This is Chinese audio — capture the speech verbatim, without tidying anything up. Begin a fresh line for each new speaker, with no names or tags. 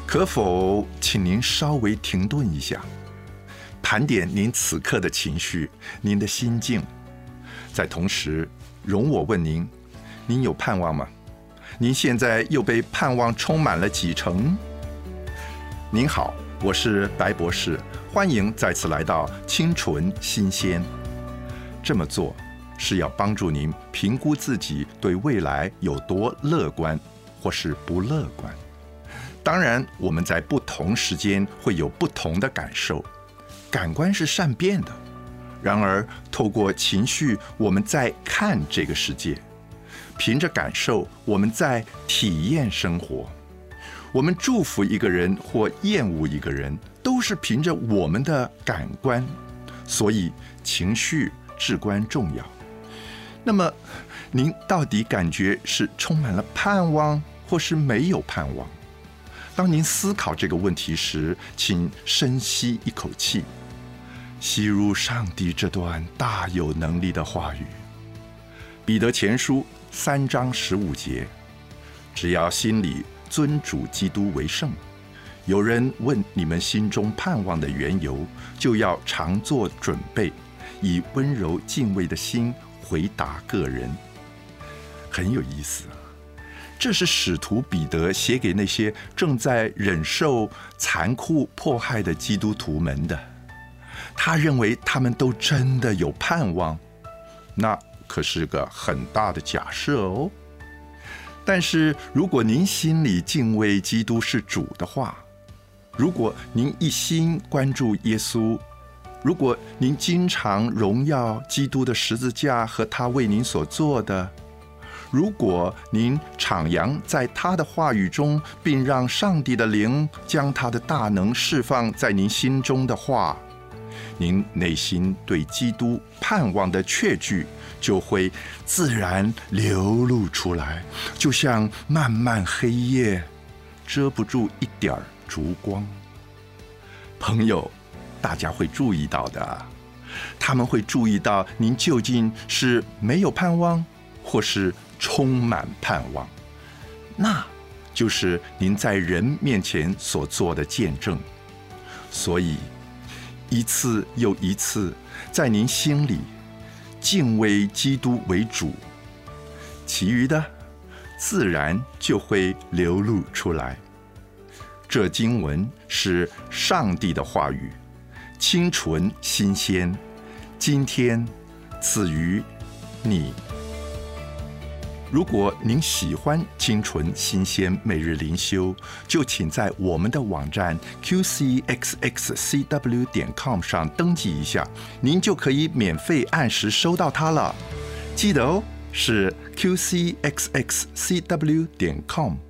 可否请您稍微停顿一下，盘点您此刻的情绪，您的心境。在同时，容我问您，您有盼望吗？您现在又被盼望充满了几成？您好，我是白博士，欢迎再次来到清纯新鲜。这么做是要帮助您评估自己对未来有多乐观或是不乐观。当然，我们在不同时间会有不同的感受，感官是善变的。然而，透过情绪，我们在看这个世界；凭着感受，我们在体验生活。我们祝福一个人或厌恶一个人，都是凭着我们的感官。所以，情绪至关重要。那么，您到底感觉是充满了盼望，或是没有盼望？当您思考这个问题时，请深吸一口气，吸入上帝这段大有能力的话语。彼得前书三章十五节，只要心里尊主基督为圣。有人问你们心中盼望的缘由，就要常做准备，以温柔敬畏的心回答个人。很有意思，这是使徒彼得写给那些正在忍受残酷迫害的基督徒们的。他认为他们都真的有盼望，那可是个很大的假设哦。但是如果您心里敬畏基督是主的话，如果您一心关注耶稣，如果您经常荣耀基督的十字架和他为您所做的，如果您徜徉在他的话语中，并让上帝的灵将他的大能释放在您心中的话，您内心对基督盼望的确据就会自然流露出来，就像漫漫黑夜遮不住一点烛光。朋友，大家会注意到的，他们会注意到您究竟是没有盼望，或是充满盼望。那就是您在人面前所做的见证。所以一次又一次在您心里敬畏基督为主，其余的自然就会流露出来。这经文是上帝的话语，清纯新鲜，今天赐予你。如果您喜欢清纯新鲜每日灵修，就请在我们的网站 q c x x c w 点 com 上登记一下，您就可以免费按时收到它了。记得哦，是 q c x x c w 点 com。